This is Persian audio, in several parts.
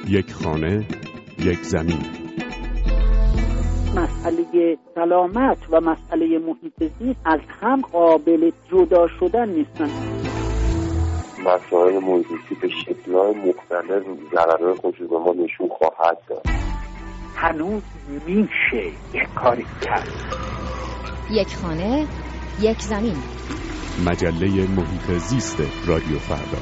یک خانه، یک زمین. مسئله سلامت و مسئله محیط زیست از هم قابل جدا شدن نیستن. مسائل محیط زیستی به شکل‌های مختلف ضررهای خودش به ما نشون خواهد داد. هنوز میشه یک کاری کرد. یک خانه، یک زمین. مجله محیط زیست رادیو فردا.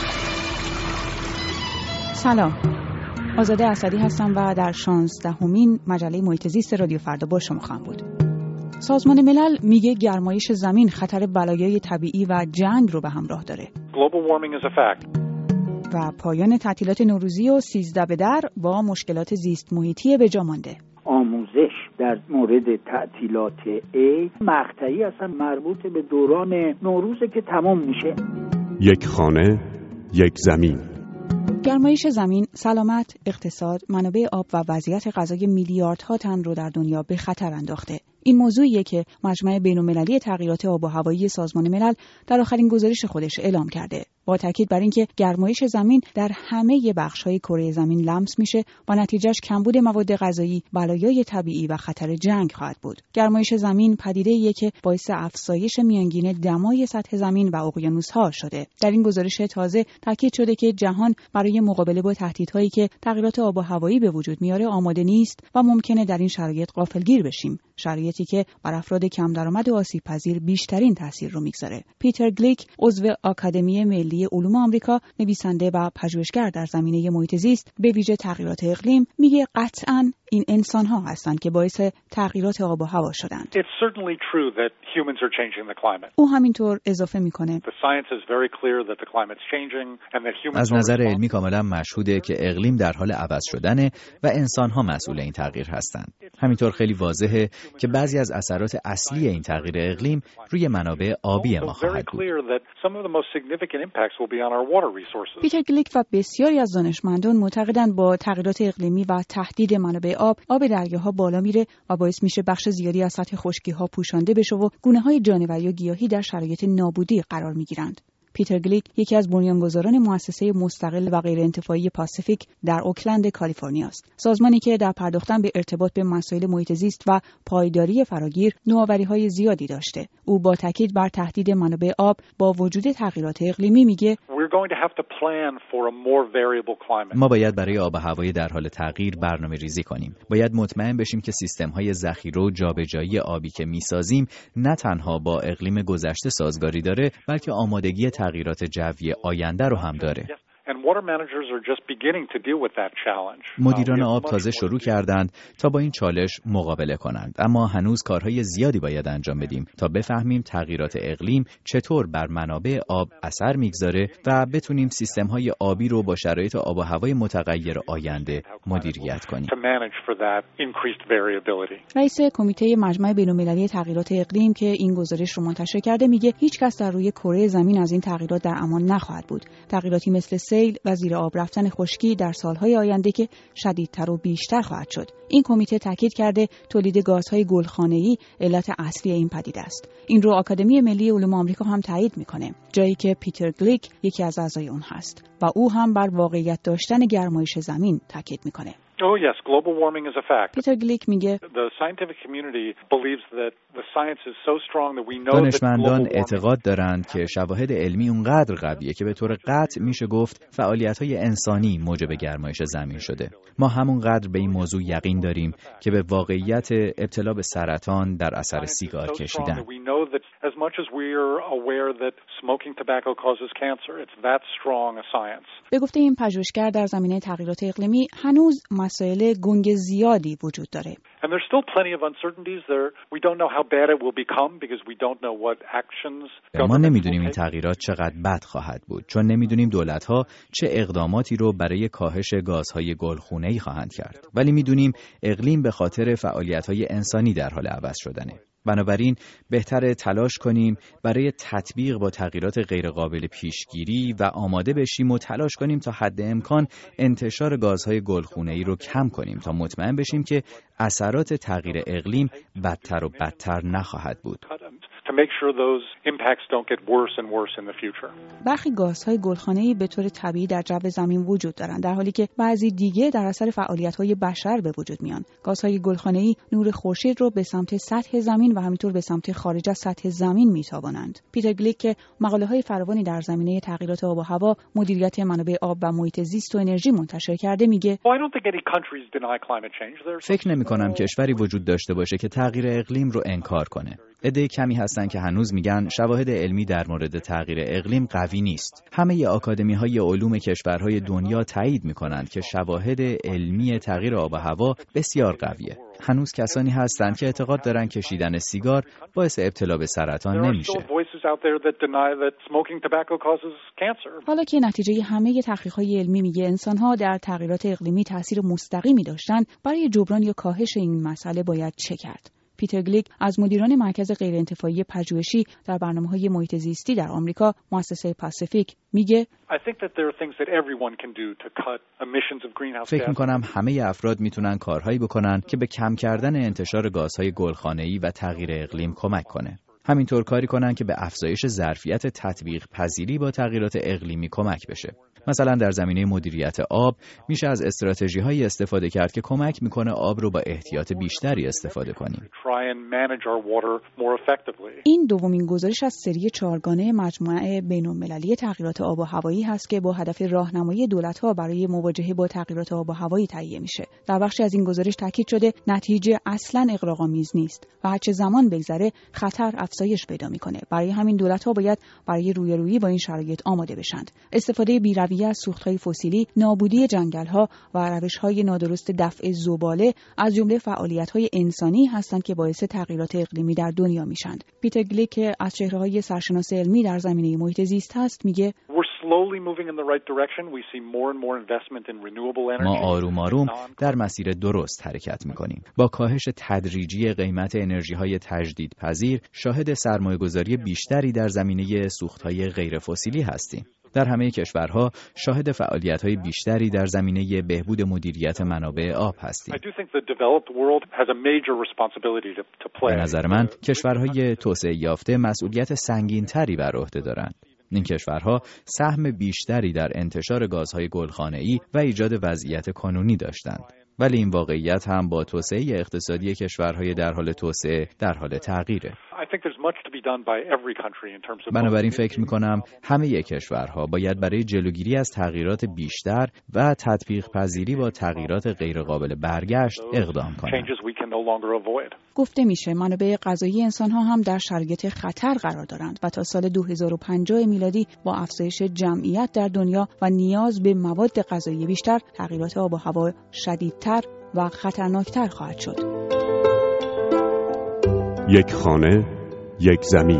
سلام، آزاده اسدی هستم و در 16مین مجله محیط زیست رادیو فردا با شما خواهم بود. سازمان ملل میگه گرمایش زمین خطر بلایای طبیعی و جنگ رو به همراه داره. Global warming is a fact. و پایان تعطیلات نوروزی و 13 به در با مشکلات زیست محیطی به جا مانده. آموزش در مورد تعطیلات عید مقطعی اصلا مربوط به دوران نوروزه که تمام میشه. یک خانه، یک زمین. گرمایش زمین، سلامت، اقتصاد، منابع آب و وضعیت غذایی میلیاردها تن رو در دنیا به خطر انداخته. این موضوعیه که مجمع بین‌المللی تغییرات آب و هوایی سازمان ملل در آخرین گزارش خودش اعلام کرده. با تاکید بر اینکه گرمایش زمین در همه بخش‌های کره زمین لمس میشه و نتیجهش کمبود مواد غذایی، بلایای طبیعی و خطر جنگ خواهد بود. گرمایش زمین پدیده‌ایه که باعث افزایش میانگین دمای سطح زمین و اقیانوس‌ها شده. در این گزارش تازه تاکید شده که جهان برای مقابله با تهدیدهایی که تغییرات آب و هوایی به وجود میاره آماده نیست و ممکنه در این شرایط غافلگیر بشیم. شرایطی که بر افراد کم درآمد و آسیب‌پذیر بیشترین تاثیر رو میگذاره. پیتر گلیک، عضو آکادمی ملی علوم آمریکا، نویسنده و پژوهشگر در زمینه محیط زیست به ویژه تغییرات اقلیم، میگه قطعاً این انسان‌ها هستند که باعث تغییرات آب و هوا شدند. It's certainly true that humans are changing the climate. او همینطور اضافه میکنه The science is very clear that the climate's changing and that humans از نظر علمی کاملا مشهوده که اقلیم در حال عوض شدنه و انسان‌ها مسئول این تغییر هستند. همینطور خیلی واضحه که بعضی از اثرات اصلی این تغییر اقلیم روی منابع آبی ما خواهد بود. پیتر گلیک و بسیاری از دانشمندان معتقدند با تغییرات اقلیمی و تهدید منابع آب دریاها بالا میره و باعث میشه بخش زیادی از سطح خشکی‌ها پوشانده بشه و گونه‌های جانوری و گیاهی در شرایط نابودی قرار میگیرند. پیتر گلیک یکی از بنیانگذاران مؤسسه مستقل و غیر انتفاعی پاسیفیک در اوکلند کالیفرنیا است. سازمانی که در پرداختن به ارتباط به مسائل محیط زیست و پایداری فراگیر نوآوری‌های زیادی داشته. او با تاکید بر تهدید منابع آب با وجود تغییرات اقلیمی میگه ما باید برای آب و هوای در حال تغییر برنامه‌ریزی کنیم. باید مطمئن بشیم که سیستم‌های ذخیره و جابجایی آبی که می‌سازیم نه تنها با اقلیم گذشته سازگاری داره، بلکه آمادگی تغییرات جوی آینده رو هم داره. مدیران آب تازه شروع کردند تا با این چالش مقابله کنند، اما هنوز کارهای زیادی باید انجام بدیم تا بفهمیم تغییرات اقلیم چطور بر منابع آب اثر میگذاره و بتونیم سیستم‌های آبی رو با شرایط آب و هوای متغیر آینده مدیریت کنیم. رئیس کمیته مجمع بین‌المللی تغییرات اقلیم که این گزارش رو منتشر کرده میگه هیچ کس در روی کره زمین از این تغییرات در امان نخواهد بود. تغییراتی مثل سیل و زیر آب رفتن خشکی در سالهای آینده که شدیدتر و بیشتر خواهد شد. این کمیته تاکید کرده تولید گازهای گلخانه‌ای علت اصلی این پدیده است. این رو آکادمی ملی علوم آمریکا هم تایید میکنه، جایی که پیتر گلیک یکی از اعضای اون هست و او هم بر واقعیت داشتن گرمایش زمین تاکید میکنه. Oh yes, global warming is a fact. پیتر گلیک میگه The scientific community believes that the science is so strong that we know that دانشمندان اعتقاد دارند که شواهد علمی اونقدر قویه که به طور قطع میشه گفت فعالیت‌های انسانی موجب گرمایش زمین شده. ما همونقدر به این موضوع یقین داریم که به واقعیت ابتلا به سرطان در اثر سیگار کشیدن. به گفته این پژوهشگر در زمینه تغییرات اقلیمی هنوز مسائل گنگ زیادی وجود داره. ما نمیدونیم این تغییرات چقدر بد خواهد بود، چون نمیدونیم دولت‌ها چه اقداماتی رو برای کاهش گازهای گلخونه‌ای خواهند کرد. ولی میدونیم اقلیم به خاطر فعالیت‌های انسانی در حال عوض شدنه. بنابراین بهتره تلاش کنیم برای تطبیق با تغییرات غیرقابل پیشگیری و آماده بشیم و تلاش کنیم تا حد امکان انتشار گازهای گلخونه‌ای رو کم کنیم تا مطمئن بشیم که اثرات تغییر اقلیم بدتر و بدتر نخواهد بود. to make sure those impacts don't get worse and worse in the future. برخی گازهای گلخانه‌ای به طور طبیعی در جو زمین وجود دارند، در حالی که بعضی دیگه در اثر فعالیت‌های بشر به وجود میان. گازهای گلخانه‌ای نور خورشید رو به سمت سطح زمین و همینطور به سمت خارج از سطح زمین میتابانند. پیتر گلیک که مقاله‌های فراوانی در زمینه تغییرات آب و هوا، مدیریت منابع آب و محیط زیست و انرژی منتشر کرده میگه فکر نمی‌کنم کشوری وجود داشته باشه که تغییر اقلیم رو انکار کنه. عده کمی هستن که هنوز میگن شواهد علمی در مورد تغییر اقلیم قوی نیست. همه آکادمی‌های علوم کشورهای دنیا تایید می‌کنند که شواهد علمی تغییر آب و هوا بسیار قویه. هنوز کسانی هستند که اعتقاد دارن کشیدن سیگار باعث ابتلا به سرطان نمیشه. حالا که نتیجه همه تحقیقات علمی میگه انسان‌ها در تغییرات اقلیمی تأثیر مستقیمی داشتن، برای جبران یا کاهش این مسئله باید چه کرد؟ پیتر گلیک از مدیران مرکز غیرانتفاعی پژوهشی در برنامه‌های محیط زیستی در آمریکا، مؤسسه پاسیفیک، میگه فکر می‌کنم همه افراد میتونن کارهایی بکنن که به کم کردن انتشار گازهای گلخانه‌ای و تغییر اقلیم کمک کنه. همینطور کاری کنن که به افزایش ظرفیت تطبیق پذیری با تغییرات اقلیمی کمک بشه. مثلا در زمینه مدیریت آب میشه از استراتژی‌هایی استفاده کرد که کمک میکنه آب رو با احتیاط بیشتری استفاده کنیم. این دومین گزارش از سری 4گانه مجموعه بین‌المللی تغییرات آب و هوایی هست که با هدف راهنمایی دولت‌ها برای مواجهه با تغییرات آب و هوایی تهیه میشه. در بخشی از این گزارش تاکید شده نتیجه اصلاً اغراق‌آمیز نیست و هرچه زمان بگذره خطر افزایش پیدا میکنه. برای همین دولت‌ها باید برای رویارویی با این شرایط آماده بشند. استفاده بی‌رویه از سوخت‌های فسیلی، نابودی جنگل‌ها و روش‌های نادرست دفع زباله از جمله فعالیت‌های انسانی هستند که باعث تغییرات اقلیمی در دنیا میشند. پیتر گلیک که از چهره‌های سرشناس علمی در زمینه محیط زیست هست میگه ما آروم آروم در مسیر درست حرکت می‌کنیم. با کاهش تدریجی قیمت انرژی‌های تجدیدپذیر شاهد سرمایه‌گذاری بیشتری در زمینه سوخت‌های غیر فسیلی هستیم. در همه کشورها شاهد فعالیت‌های بیشتری در زمینه بهبود مدیریت منابع آب هستیم. به نظر من کشورهای توسعه یافته مسئولیت سنگین‌تری بر عهده دارند. این کشورها سهم بیشتری در انتشار گازهای گلخانه‌ای و ایجاد وضعیت کانونی داشتند. ولی این واقعیت هم با توسعه اقتصادی کشورهای در حال توسعه در حال تغییره. بنابراین فکر می‌کنم همه کشورها باید برای جلوگیری از تغییرات بیشتر و تطبیق پذیری با تغییرات غیرقابل برگشت اقدام کنند. گفته میشه منابع غذایی انسان‌ها هم در شرایط خطر قرار دارند و تا سال 2050 میلادی با افزایش جمعیت در دنیا و نیاز به مواد غذایی بیشتر، تغییرات آب و هوا شدیدتر و خطرناکتر خواهد شد. یک خانه، یک زمین.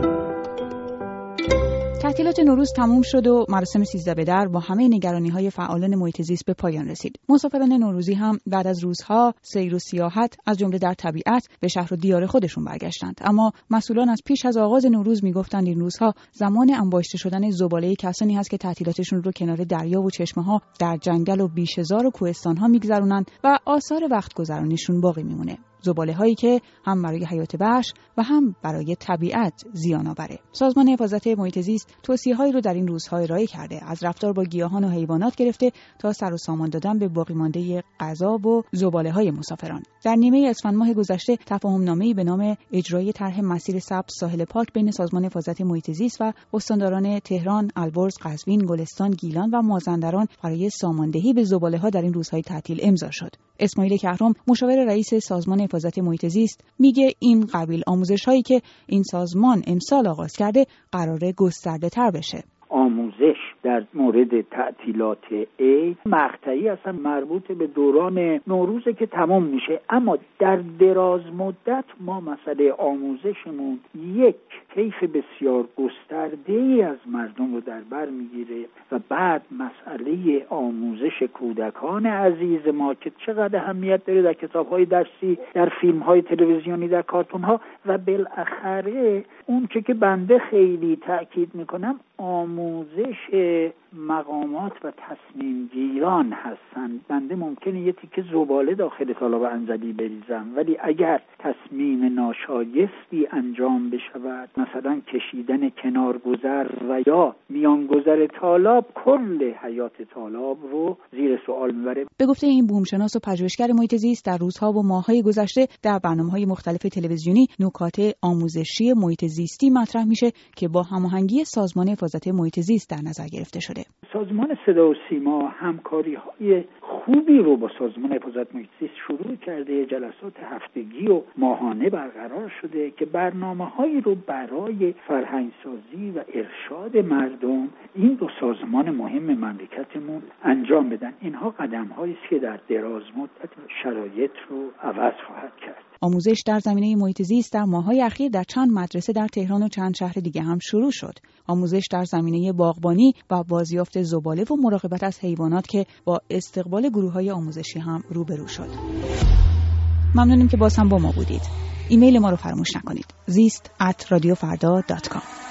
تعطیلات نوروز تموم شد و مراسم 13 به در با همه نگرانی‌های فعالان محیط زیست به پایان رسید. مسافران نوروزی هم بعد از روزها سیر و سیاحت از جمله در طبیعت به شهر و دیار خودشون برگشتند. اما مسئولان از پیش از آغاز نوروز میگفتند این روزها زمان انباشته شدن زباله کسانی هست که تعطیلاتشون رو کنار دریا و چشمه‌ها، در جنگل و بیشه‌زار و کوهستان‌ها میگذرونند و آثار وقت گذرانیشون باقی میمونه. زباله هایی که هم برای حیات وحش و هم برای طبیعت زیان آوره. سازمان حفاظت محیط زیست توصیه‌هایی رو در این روزها ارائه کرده، از رفتار با گیاهان و حیوانات گرفته تا سر و سامان دادن به باقی مانده غذا و زباله های مسافران. در نیمه اسفند ماه گذشته تفاهم‌نامه‌ای به نام اجرای طرح مسیر سبز ساحل پاک بین سازمان حفاظت محیط زیست و استانداران تهران، البرز، قزوین، گلستان، گیلان و مازندران برای ساماندهی به زباله‌ها در این روزهای تعطیل امضا شد. اسماعیل کهرم، مشاور رئیس سازمان حفاظت محیط زیست، میگه این قبیل آموزش‌هایی که این سازمان امسال آغاز کرده قراره گسترده‌تر بشه. آموزش در مورد تعطیلات عید مقطعی اصلا مربوط به دوران نوروزه که تمام میشه، اما در دراز مدت ما مسئله آموزشمون یک طیف بسیار گسترده‌ای از مردم رو در بر میگیره و بعد مسئله آموزش کودکان عزیز ما که چقدر اهمیت داره در کتاب‌های درسی، در فیلم‌های تلویزیونی، در کارتون‌ها و بالاخره اون که بنده خیلی تأکید میکنم آموزش مقامات و تصمیم گیران هستند. بنده ممکنه یه تیکه زباله داخل تالاب انزلی بریزم، ولی اگر تصمیم ناشایستی انجام بشود، مثلا کشیدن کنارگذر و یا میانگذر تالاب، کل حیات تالاب رو زیر سوال میبره. به گفته این بومشناس و پژوهشگر محیط زیست، در روزها و ماه‌های گذشته در برنامه‌های مختلف تلویزیونی نکات آموزشی محیط زیستی مطرح میشه که با هماهنگی سازمان حفاظت محیط زیست در نظر گرفته شده. سازمان صدا و سیما همکاری‌های خوبی رو با سازمان حفاظت محیط زیست شروع کرده. جلسات هفتگی و ماهانه برقرار شده که برنامه‌هایی رو برای فرهنگسازی و ارشاد مردم این دو سازمان مهم مملکتمون انجام بدن. اینها قدم‌هایی است که در دراز مدت شرایط رو عوض خواهد کرد. آموزش در زمینه محیط زیست در ماه‌های اخیر در چند مدرسه در تهران و چند شهر دیگه هم شروع شد. آموزش در زمینه باغبانی و بازیافت زباله و مراقبت از حیوانات که با استقبال گروه‌های آموزشی هم روبرو شد. ممنونیم که باز هم با ما بودید. ایمیل ما رو فراموش نکنید. zist@radiofarda.com